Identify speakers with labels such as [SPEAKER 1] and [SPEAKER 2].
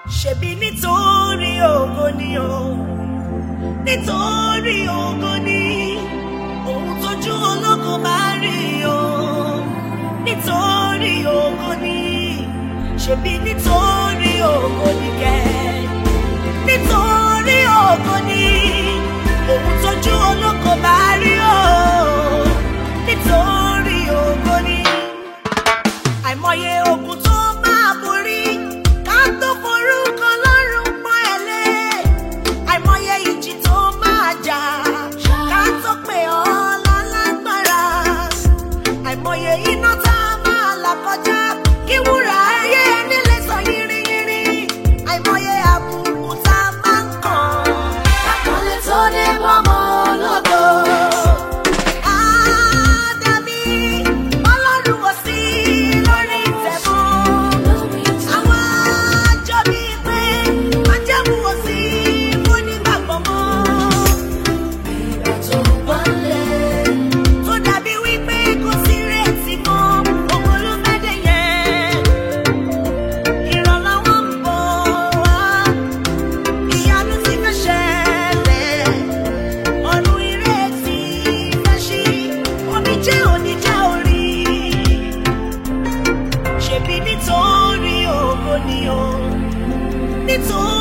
[SPEAKER 1] ṣebí nítorí ògo ni o, nítorí ògo ni ohun tójú ológo máa rí o, nítorí ògo ni ṣebí nítorí ògo ni kẹ́, nítorí ògo ni ohun tójú ológo máa rí o, nítorí ògo ni àìmọye ogun tó máa borí ká tó forúkọ lọ́rùn pọ́n ẹ̀lẹ́, àìmọye ìjì tó máa jà ká tó pè ọ́ lálágbára, àìmọye iná tá a máa là kọjá kí wúrà ayé ẹni lè sọ yìrìyìrì, àìmọye àbùkù tá a máa ń kàn àkọlé tó dé bọ́mọ ológo. Nítorí